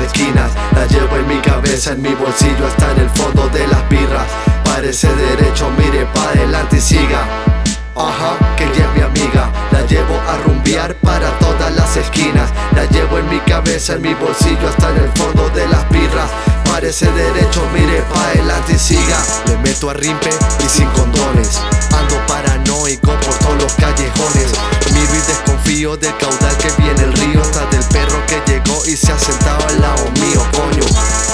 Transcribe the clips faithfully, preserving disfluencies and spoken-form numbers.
esquinas. La llevo en mi cabeza, en mi bolsillo, hasta en el fondo de las birras. Parece derecho, mire pa' adelante y siga. Ajá, que ella es mi amiga. La llevo a rumbear para todas las esquinas. La llevo en mi cabeza, en mi bolsillo, hasta en el fondo de las birras. Parece derecho, mire pa' adelante y siga. Le meto a rimpe y sin condones. Ando paranoico por todos los callejones. Miro y desconfío del caudal que viene el río, hasta del perro que llegó y se ha sentado al lado mío, coño.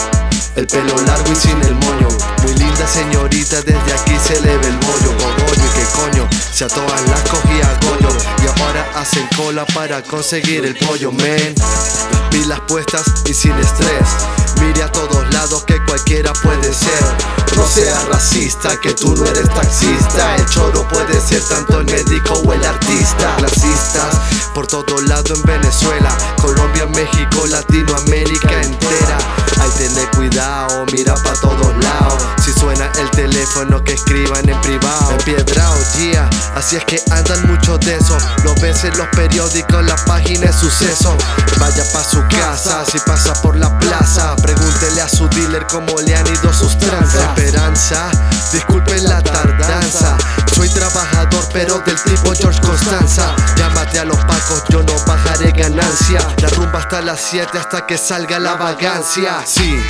El pelo largo y sin el moño. Muy linda señorita, desde aquí se le ve el bollo. Cogollo y que coño, si a todas las cogía Goyo, y ahora hacen cola para conseguir el pollo, men. Pilas puestas y sin estrés. Mire a todos lados que cualquiera puede ser. No seas racista, que tú no eres taxista. El choro puede ser tanto el médico o el artista. Clasistas por todo lado en Venezuela, Colombia, México, Latinoamérica entera. Hay tener cuidado, mira pa' todos lados. Si suena el teléfono, que escriban en privado. Empiedrado, yeah, así es que andan muchos de esos. Lo ves en los periódicos, la página de suceso. Vaya pa' su casa, si pasa por la plaza, pregúntele a su dealer cómo le han ido sus tranzas. Esperanza, disculpen la tardanza. Soy trabajador pero del tipo George Constanza. Llámate a los pacos, yo no bajaré ganancia. La rumba hasta las siete, hasta que salga la vagancia. Sí,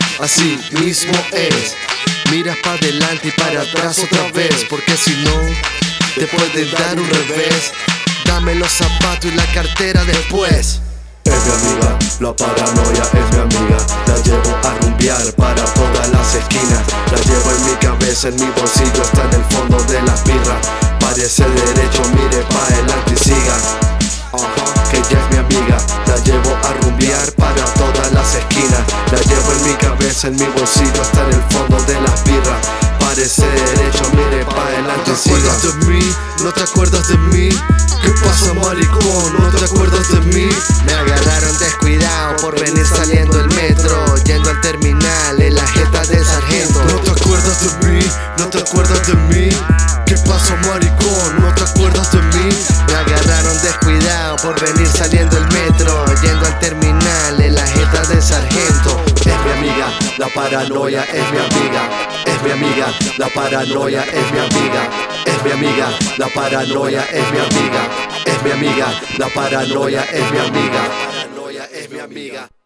así mismo es. Miras pa' adelante y para atrás otra vez, porque si no, te puede dar un revés. Dame los zapatos y la cartera después. Es mi amiga, la paranoia es mi amiga. La llevo a rumbear para todas las esquinas. La llevo en mi cabeza, en mi bolsillo, hasta en el fondo de las birras. Parece derecho, mire pa' adelante y siga. Ajá, que ella es mi amiga. La llevo a rumbear para todas las esquinas. La llevo en mi cabeza, en mi bolsillo, hasta en el fondo de las birras. Parece derecho, mire pa' adelante y siga. ¿No te acuerdas de mí? ¿No te acuerdas de mí? ¿Qué pasa, maricón? ¿No te acuerdas de mí? Me agarraron descuidado por venir saliendo el metro, yendo al terminal en la jeta del sargento. ¿No te acuerdas de mí? ¿No te acuerdas de mí? ¿Qué pasa, maricón? ¿No te acuerdas de mí? Me agarraron descuidado por venir saliendo el metro, yendo al terminal en la jeta del sargento. Es mi amiga, la paranoia es mi amiga. Es mi amiga, la paranoia es mi amiga. Es mi amiga, la paranoia es mi amiga. Es mi amiga, la paranoia es mi amiga. La paranoia es mi amiga.